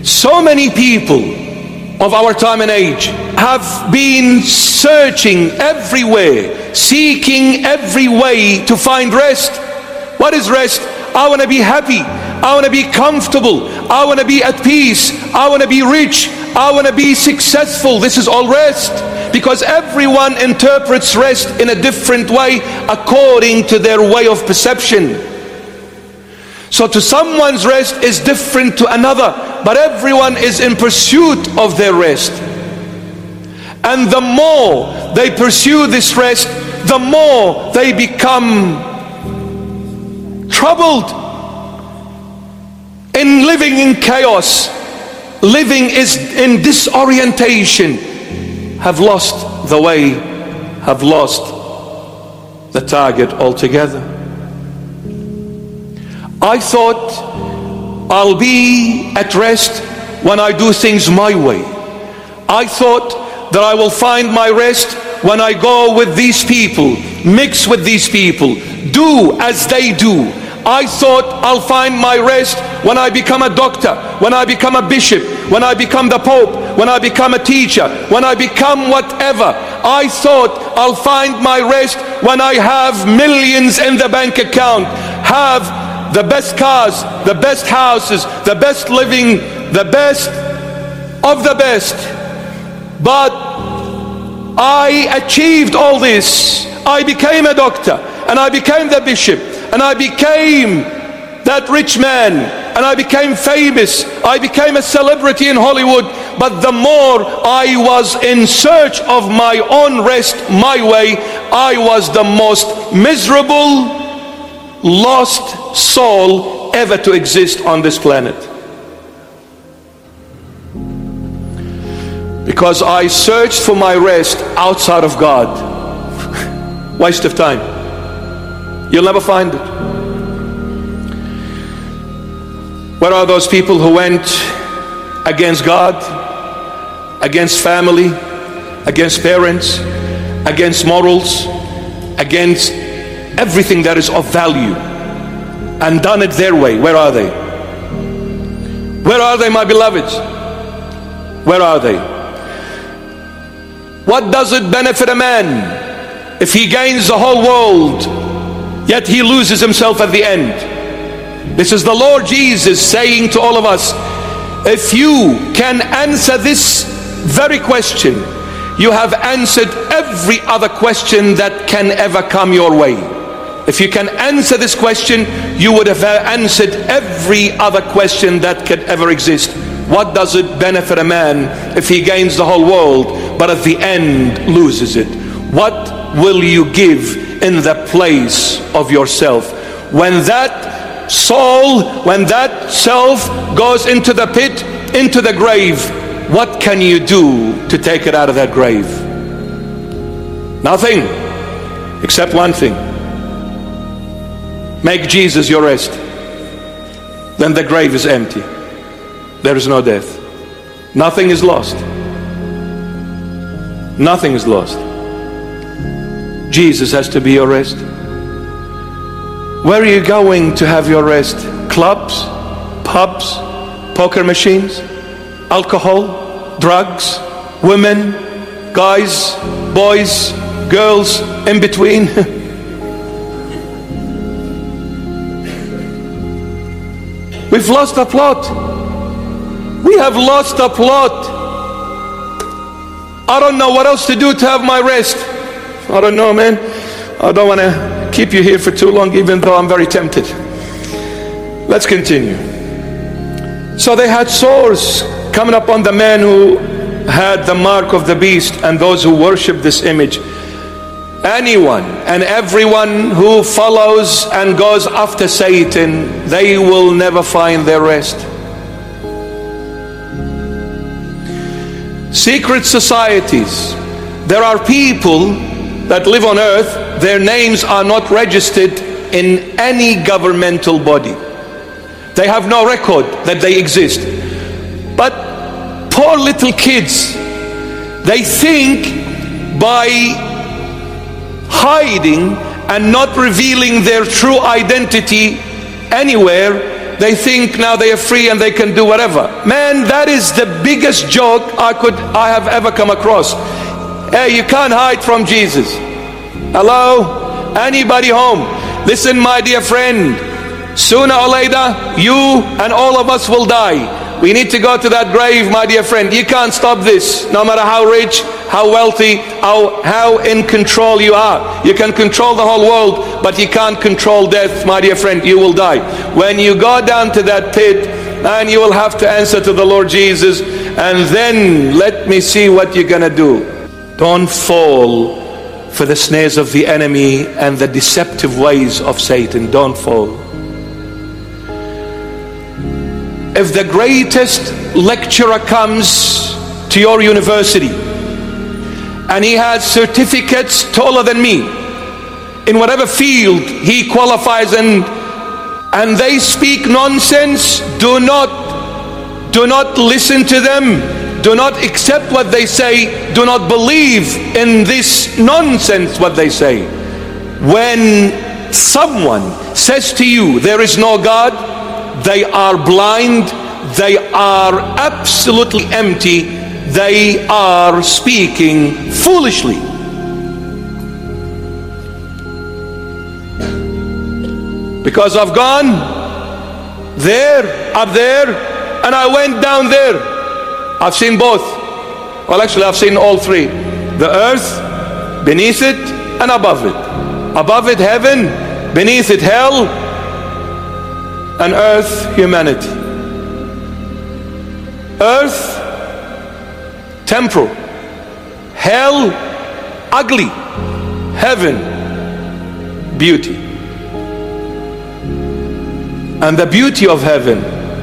So many people of our time and age have been searching everywhere, seeking every way to find rest. What is rest? I want to be happy. I want to be comfortable. I want to be at peace. I want to be rich. I want to be successful. This is all rest. Because everyone interprets rest in a different way according to their way of perception. So to someone's rest is different to another, but everyone is in pursuit of their rest. And the more they pursue this rest, the more they become troubled in living in chaos, living is in disorientation, have lost the way, have lost the target altogether. I thought I'll be at rest when I do things my way. I thought that I will find my rest when I go with these people, mix with these people, do as they do. I thought I'll find my rest when I become a doctor, when I become a bishop, when I become the Pope, when I become a teacher, when I become whatever. I thought I'll find my rest when I have millions in the bank account, have the best cars, the best houses, the best living, the best of the best. But I achieved all this. I became a doctor, and I became the bishop, and I became that rich man, and I became famous. I became a celebrity in Hollywood. But the more I was in search of my own rest, my way, I was the most miserable, lost soul ever to exist on this planet. Because I searched for my rest outside of God. Waste of time. You'll never find it. Where are those people who went against God, against family, against parents, against morals, against everything that is of value, and done it their way? Where are they? Where are they, my beloveds? Where are they? What does it benefit a man if he gains the whole world, yet he loses himself at the end? This is the Lord Jesus saying to all of us, if you can answer this very question, you have answered every other question that can ever come your way. If you can answer this question, you would have answered every other question that could ever exist. What does it benefit a man if he gains the whole world, but at the end loses it? What will you give in the place of yourself? When that soul, when that self goes into the pit, into the grave, what can you do to take it out of that grave? Nothing, except one thing. Make Jesus your rest. Then the grave is empty. There is no death. Nothing is lost. Nothing is lost. Jesus has to be your rest. Where are you going to have your rest? Clubs, pubs, poker machines, alcohol, drugs, women, guys, boys, girls, in between? We've lost the plot. We have lost the plot. I don't know what else to do to have my rest. I don't know, man. I don't want to keep you here for too long, even though I'm very tempted. Let's continue. So they had sores coming up on the man who had the mark of the beast and those who worship this image. Anyone and everyone who follows and goes after Satan, they will never find their rest. Secret societies. There are people that live on earth, their names are not registered in any governmental body. They have no record that they exist. But poor little kids, they think by hiding and not revealing their true identity anywhere, they think now they are free and they can do whatever. Man, that is the biggest joke I have ever come across. Hey, you can't hide from Jesus. Hello? Anybody home? Listen, my dear friend, sooner or later, you and all of us will die. We need to go to that grave, my dear friend. You can't stop this, no matter how rich, how wealthy, how in control you are. You can control the whole world, but you can't control death, my dear friend. You will die. When you go down to that pit, and you will have to answer to the Lord Jesus, and then let me see what you're going to do. Don't fall for the snares of the enemy and the deceptive ways of Satan. Don't fall. If the greatest lecturer comes to your university and he has certificates taller than me in whatever field he qualifies in, and they speak nonsense, do not listen to them. Do not accept what they say. Do not believe in this nonsense what they say. When someone says to you there is no God, they are blind, they are absolutely empty, they are speaking foolishly. Because I've gone there, up there, and I went down there. I've seen both. Well, actually, I've seen all three. The earth, beneath it, and above it. Above it, heaven, beneath it, hell, and earth, humanity. Earth, temporal. Hell, ugly. Heaven, beauty. And the beauty of heaven,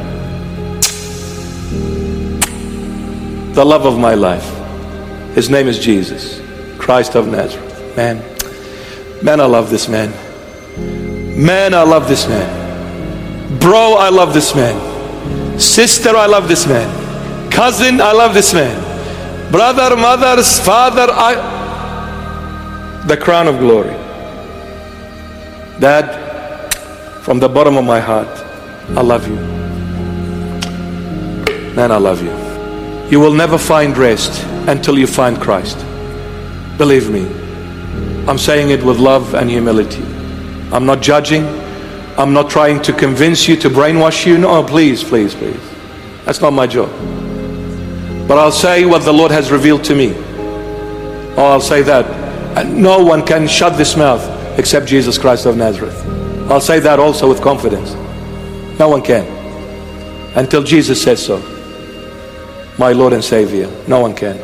the love of my life, his name is Jesus Christ of Nazareth. Man, I love this man. Man, I love this man. Bro, I love this man. Sister, I love this man. Cousin, I love this man. Brother, mother, father, the crown of glory. Dad, from the bottom of my heart, I love you. Man, I love you. You will never find rest until you find Christ. Believe me. I'm saying it with love and humility. I'm not judging. I'm not trying to convince you, to brainwash you. No, please, please, please. That's not my job. But I'll say what the Lord has revealed to me. Oh, I'll say that. And no one can shut this mouth except Jesus Christ of Nazareth. I'll say that also with confidence. No one can. Until Jesus says so. My Lord and Savior. No one can.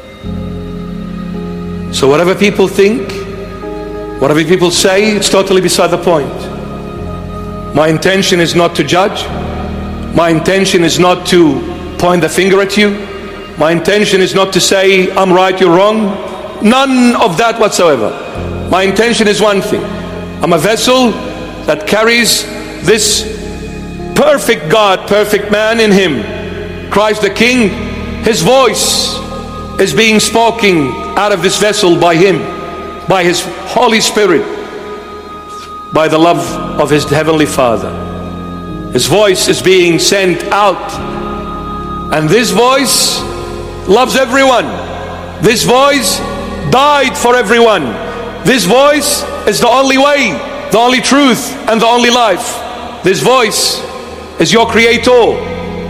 So whatever people think, whatever people say, it's totally beside the point. My intention is not to judge. My intention is not to point the finger at you. My intention is not to say I'm right, you're wrong. None of that whatsoever. My intention is one thing. I'm a vessel that carries this perfect God, perfect man in him, Christ the King. His voice is being spoken out of this vessel by him, by his Holy Spirit, by the love of his Heavenly Father. His voice is being sent out, and this voice loves everyone. This voice died for everyone. This voice is the only way, the only truth, and the only life. This voice is your Creator.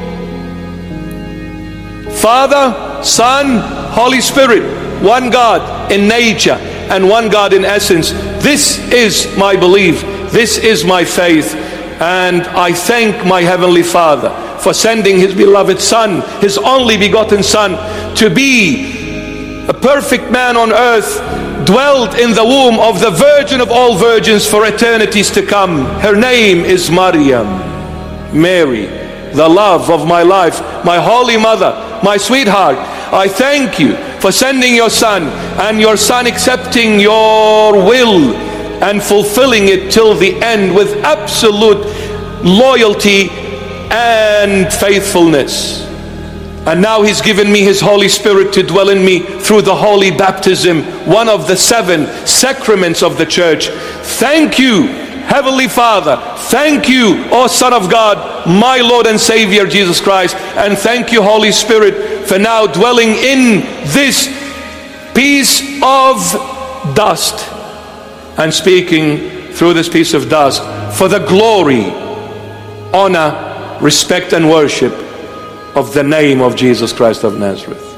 Father, Son, Holy Spirit, one God in nature and one God in essence. This is my belief. This is my faith. And I thank my Heavenly Father for sending His beloved Son, His only begotten Son, to be a perfect man on earth, dwelt in the womb of the Virgin of all virgins for eternities to come. Her name is Maryam, Mary, the love of my life, my holy mother, my sweetheart. I thank you for sending your Son, and your Son accepting your will and fulfilling it till the end with absolute loyalty and faithfulness. And now He's given me His Holy Spirit to dwell in me through the holy baptism, one of the 7 sacraments of the church. Thank you, Heavenly Father, thank you, O Son of God, my Lord and Savior Jesus Christ, and thank you, Holy Spirit, for now dwelling in this piece of dust and speaking through this piece of dust for the glory, honor, respect and worship of the name of Jesus Christ of Nazareth.